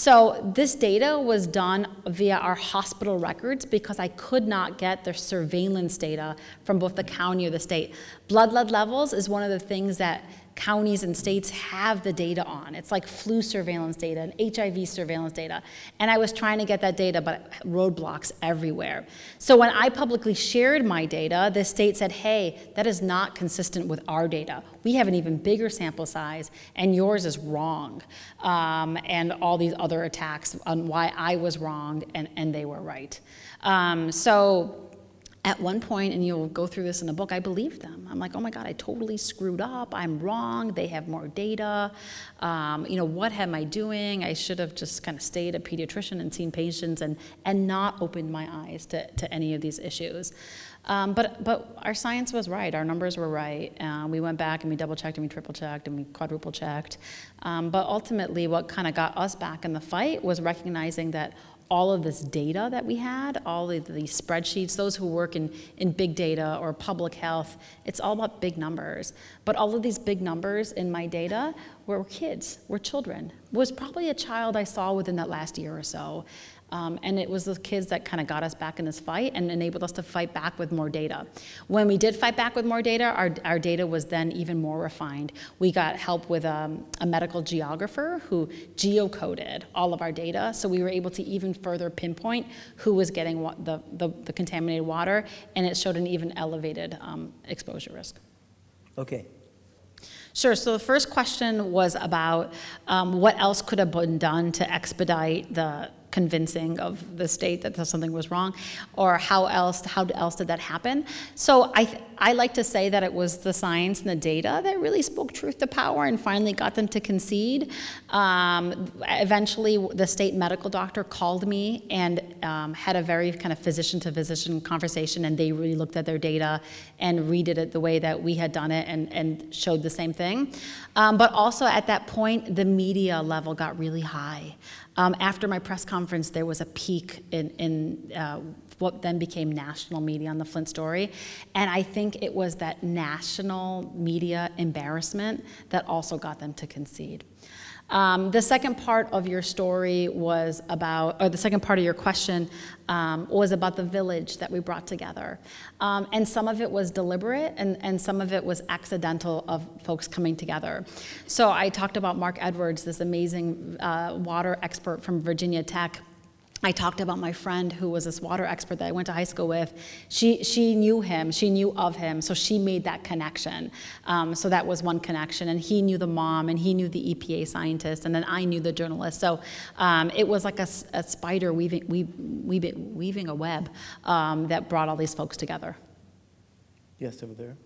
So this data was done via our hospital records because I could not get the surveillance data from both the county or the state. Blood lead levels is one of the things that counties and states have the data on. It's like flu surveillance data and H I V surveillance data. And I was trying to get that data, but roadblocks everywhere. So when I publicly shared my data, the state said, hey, that is not consistent with our data. We have an even bigger sample size, and yours is wrong. Um, and all these other attacks on why I was wrong and, and they were right. Um, so. At one point, and you'll go through this in the book, I believed them. I'm like, oh my God, I totally screwed up. I'm wrong. They have more data. Um, you know, what am I doing? I should have just kind of stayed a pediatrician and seen patients and, and not opened my eyes to, to any of these issues. Um, but but our science was right. Our numbers were right. Uh, we went back and we double checked and we triple checked and we quadruple checked. Um, but ultimately, what kind of got us back in the fight was recognizing that all of this data that we had, all of these spreadsheets, those who work in, in big data or public health, it's all about big numbers. But all of these big numbers in my data were kids, were children. Was probably a child I saw within that last year or so. Um, and it was the kids that kind of got us back in this fight and enabled us to fight back with more data. When we did fight back with more data, our, our data was then even more refined. We got help with um, a medical geographer who geocoded all of our data, so we were able to even further pinpoint who was getting wa- the, the, the contaminated water, and it showed an even elevated um, exposure risk. Okay. Sure, so the first question was about um, what else could have been done to expedite the convincing of the state that something was wrong, or how else how else did that happen? So I th- I like to say that it was the science and the data that really spoke truth to power and finally got them to concede. Um, eventually, the state medical doctor called me and um, had a very kind of physician-to-physician conversation, and they really looked at their data and redid it the way that we had done it and, and showed the same thing. Um, but also at that point, the media level got really high. Um, after my press conference, conference, there was a peak in, in uh, what then became national media on the Flint story. And I think it was that national media embarrassment that also got them to concede. Um, the second part of your story was about, or the second part of your question um, was about the village that we brought together. Um, and some of it was deliberate and, and some of it was accidental of folks coming together. So I talked about Mark Edwards, this amazing uh, water expert from Virginia Tech. I talked about my friend who was this water expert that I went to high school with. She she knew him, she knew of him, so she made that connection. Um, so that was one connection, and he knew the mom, and he knew the E P A scientist, and then I knew the journalist. So um, it was like a, a spider weaving, weaving, weaving a web um, that brought all these folks together. Yes, over there.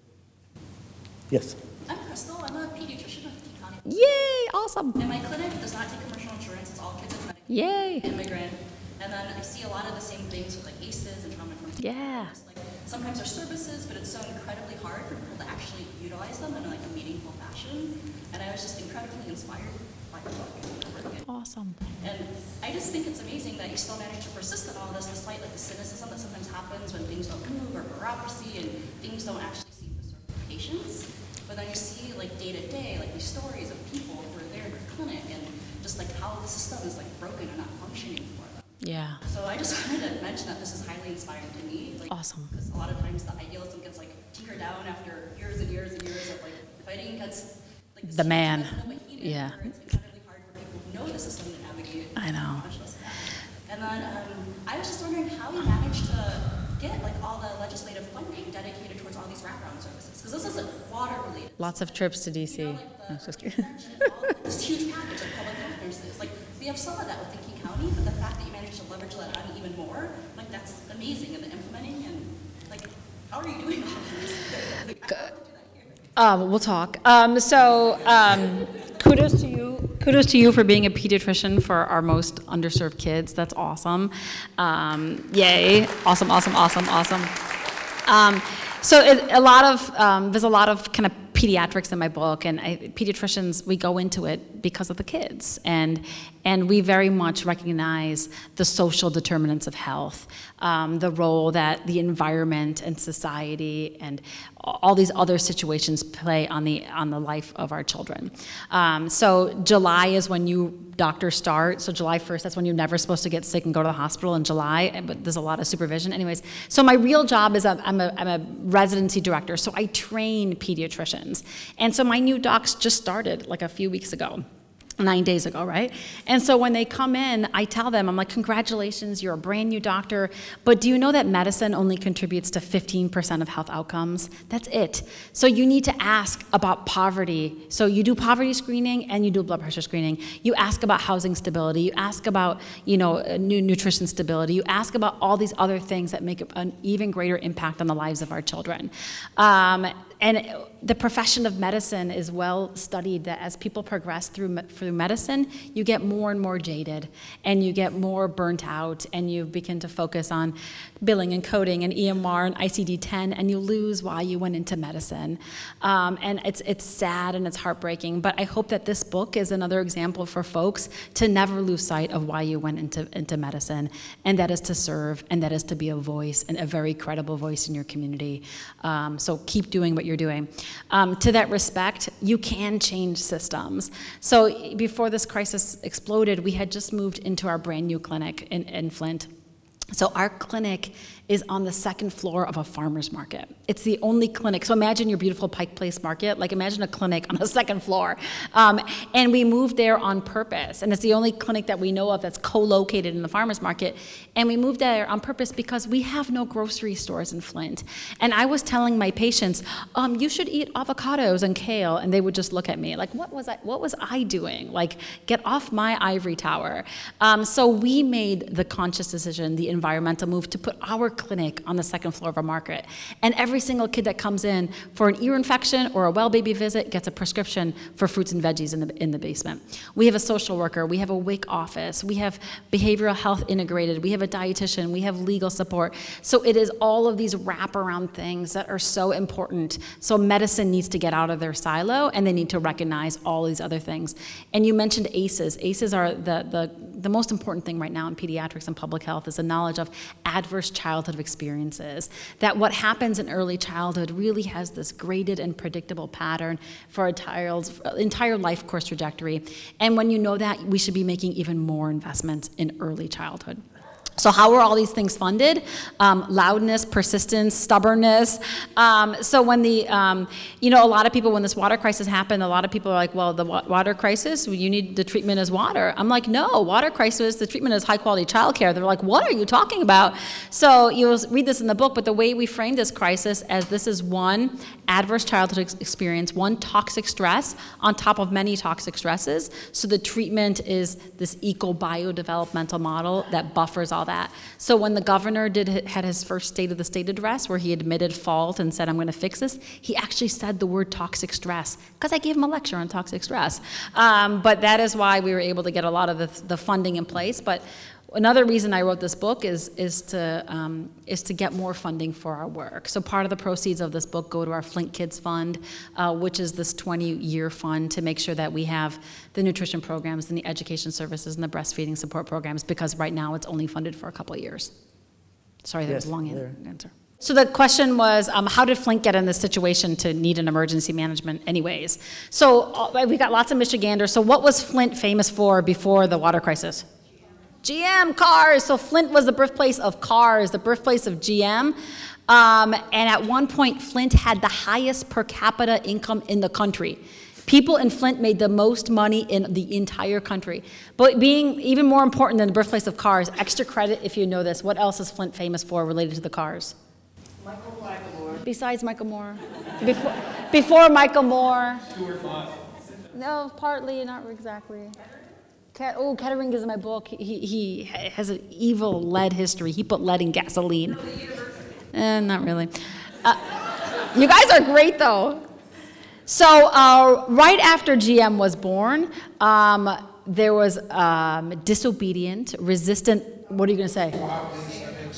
Yes. I'm Crystal. I'm a pediatrician at King County. Yay, awesome. And my clinic does not take commercial insurance. It's all kids and medical. Yay. Immigrant. And then I see a lot of the same things with like A C Es and trauma-informed care. Yeah. Like sometimes they're services, but it's so incredibly hard for people to actually utilize them in like a meaningful fashion. And I was just incredibly inspired by your book. Awesome. And I just think it's amazing that you still manage to persist in all this, despite like the cynicism that sometimes happens when things don't move, or bureaucracy, and things don't actually seem to serve patients. But then you see like day to day, like these stories of people who are there in your clinic, and just like how the system is like broken and not functioning for them. Yeah. So I just wanted to mention that this is highly inspiring to me. Like, Awesome. Because a lot of times the idealism gets like tinkered down after years and years and years of like fighting against like The man. Yeah. Yeah. It's incredibly hard for people who know the system to navigate. I know. Much less that. And then um, I was just wondering how you managed to get like all the legislative funding dedicated towards all these wraparound services, because this isn't water related. Lots of trips to D C. You know, like the, No, just kidding. all, this huge package of public health nurses. Like we have some of that with King County, but the fact that you managed to leverage that on even more, like that's amazing. And the implementing and like, how are you doing all of this? Like, I love to do that here. Um, we'll talk. Um, so um, kudos to you. Kudos to you for being a pediatrician for our most underserved kids. That's awesome. Um, yay. Awesome, awesome, awesome, awesome. Um, so it, a lot of, um, there's a lot of kind of pediatrics in my book, and I, pediatricians, we go into it because of the kids, and and we very much recognize the social determinants of health, um, the role that the environment and society and all these other situations play on the on the life of our children. Um, so July is when you doctors start. So July first, that's when you're never supposed to get sick and go to the hospital in July, but there's a lot of supervision. Anyways, so my real job is a, I'm, a, I'm a residency director, so I train pediatricians. And so my new docs just started like a few weeks ago. Nine days ago, right? And so when they come in, I tell them, I'm like, congratulations, you're a brand new doctor, but do you know that medicine only contributes to fifteen percent of health outcomes? That's it. So you need to ask about poverty. So you do poverty screening and you do blood pressure screening. You ask about housing stability. You ask about, you know, nutrition stability. You ask about all these other things that make an even greater impact on the lives of our children. Um, And the profession of medicine is well studied, that as people progress through through medicine, you get more and more jaded, and you get more burnt out, and you begin to focus on billing and coding and E M R and I C D ten, and you lose why you went into medicine. Um, and it's it's sad and it's heartbreaking, but I hope that this book is another example for folks to never lose sight of why you went into, into medicine, and that is to serve, and that is to be a voice, and a very credible voice in your community. Um, so keep doing what you're doing. Um, to that respect, you can change systems. So before this crisis exploded, we had just moved into our brand new clinic in, in Flint. So our clinic is on the second floor of a farmer's market. It's the only clinic. So imagine your beautiful Pike Place Market. Like imagine a clinic on the second floor. Um, and we moved there on purpose. And it's the only clinic that we know of that's co-located in the farmer's market. And we moved there on purpose because we have no grocery stores in Flint. And I was telling my patients, um, you should eat avocados and kale. And they would just look at me like, what was I, what was I doing? Like, get off my ivory tower. Um, so we made the conscious decision, the environmental move, to put our clinic on the second floor of our market. And every single kid that comes in for an ear infection or a well baby visit gets a prescription for fruits and veggies in the in the basement. We have a social worker, we have a W I C office, we have behavioral health integrated, we have a dietitian, we have legal support. So it is all of these wraparound things that are so important. So medicine needs to get out of their silo, and they need to recognize all these other things. And you mentioned A C Es. A C Es are the, the the most important thing right now in pediatrics and public health is the knowledge of adverse childhood experiences, that what happens in early childhood really has this graded and predictable pattern for a child's entire life course trajectory. And when you know that, we should be making even more investments in early childhood. So how are all these things funded? Um, loudness, persistence, stubbornness. Um, so when the, um, you know, a lot of people, when this water crisis happened, a lot of people are like, well, the wa- water crisis, you need the treatment as water. I'm like, no, water crisis, the treatment is high quality childcare. They're like, what are you talking about? So you'll read this in the book, but the way we frame this crisis as this is one adverse childhood ex- experience, one toxic stress on top of many toxic stresses. So the treatment is this eco-biodevelopmental model that buffers all that. So when the governor did had his first State of the State address where he admitted fault and said, I'm going to fix this, he actually said the word toxic stress because I gave him a lecture on toxic stress. Um, but that is why we were able to get a lot of the, the funding in place. But another reason I wrote this book is is to um, is to get more funding for our work. So part of the proceeds of this book go to our Flint Kids Fund, uh, which is this twenty-year fund to make sure that we have the nutrition programs and the education services and the breastfeeding support programs, because right now it's only funded for a couple of years. Sorry, that Yes, was a long there. answer. So the question was, um, how did Flint get in this situation to need an emergency management anyways? So uh, we got lots of Michiganders. So what was Flint famous for before the water crisis? G M, cars. So Flint was the birthplace of cars, the birthplace of G M. Um, and at one point, Flint had the highest per capita income in the country. People in Flint made the most money in the entire country. But being even more important than the birthplace of cars, extra credit if you know this, what else is Flint famous for related to the cars? Michael Michael Besides Michael Moore? Before, before Michael Moore? Stuart Mott. No, partly, not exactly. Cat, oh, Kettering is in my book. He, he has an evil lead history. He put lead in gasoline. Eh, not really. Uh, you guys are great, though. So uh, right after G M was born, um, there was um, disobedient, resistant, what are you going to say?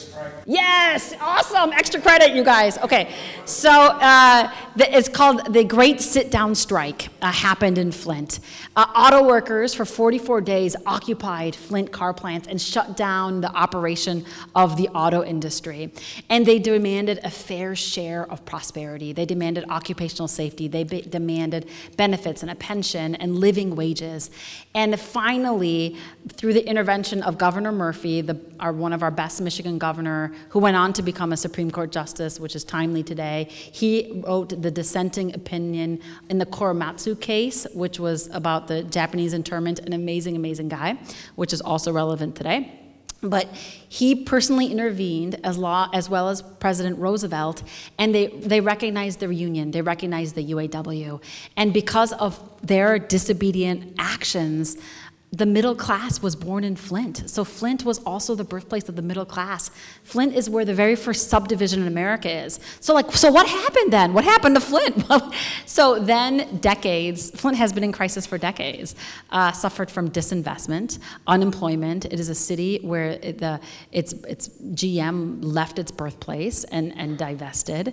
Yes, awesome, extra credit, you guys. Okay, so uh, the, it's called the Great Sit-Down Strike, uh, happened in Flint. Uh, auto workers for forty-four days occupied Flint car plants and shut down the operation of the auto industry. And they demanded a fair share of prosperity. They demanded occupational safety. They be- demanded benefits and a pension and living wages. And finally, through the intervention of Governor Murphy, the, our, one of our best Michigan governor, who went on to become a Supreme Court justice, which is timely today, he wrote the dissenting opinion in the Korematsu case, which was about the Japanese internment, an amazing, amazing guy, which is also relevant today. But he personally intervened as law as well as President Roosevelt, and they, they recognized the union, they recognized the U A W. And because of their disobedient actions, the middle class was born in Flint. So Flint was also the birthplace of the middle class. Flint is where the very first subdivision in America is. So like, so what happened then? What happened to Flint? So then decades, Flint has been in crisis for decades, uh, suffered from disinvestment, unemployment. It is a city where it, the, it's, it's G M left its birthplace and, and divested.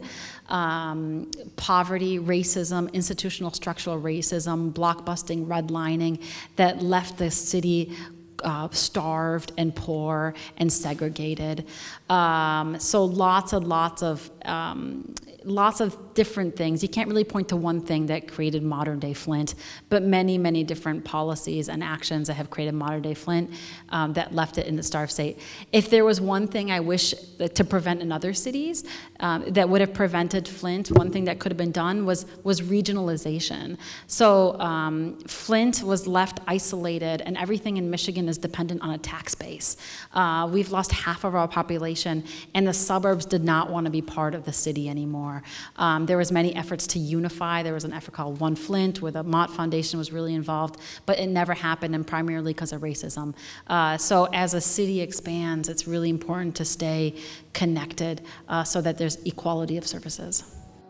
Um, poverty, racism, institutional structural racism, blockbusting, redlining that left the city uh, starved and poor and segregated. Um, so lots and lots of um, lots of different things. You can't really point to one thing that created modern day Flint, but many, many different policies and actions that have created modern day Flint um, that left it in the starved state. If there was one thing I wish that to prevent in other cities um, that would have prevented Flint, one thing that could have been done was was regionalization. So um, Flint was left isolated, and everything in Michigan is dependent on a tax base. Uh, we've lost half of our population, and the suburbs did not want to be part of the city anymore. Um, there was many efforts to unify. There was an effort called One Flint, where the Mott Foundation was really involved, but it never happened, and primarily because of racism. Uh, so as a city expands, it's really important to stay connected uh, so that there's equality of services.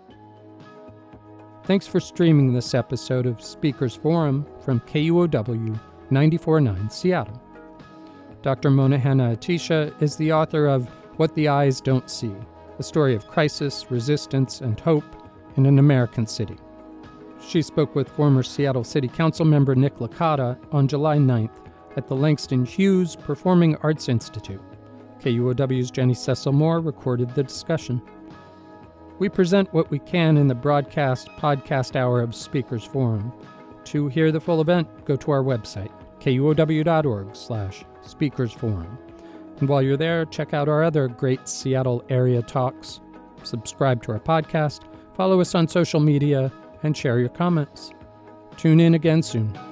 Thanks for streaming this episode of Speakers Forum from K U O W ninety-four point nine Seattle. Doctor Mona Hanna-Attisha is the author of What the Eyes Don't See, a story of crisis, resistance, and hope in an American city. She spoke with former Seattle City Council member Nick Licata on July ninth at the Langston Hughes Performing Arts Institute. K U O W's Jenny Cecil Moore recorded the discussion. We present what we can in the broadcast podcast hour of Speakers Forum. To hear the full event, go to our website, K U O W dot org slash Speakers Forum. And while you're there, check out our other great Seattle area talks. Subscribe to our podcast, follow us on social media, and share your comments. Tune in again soon.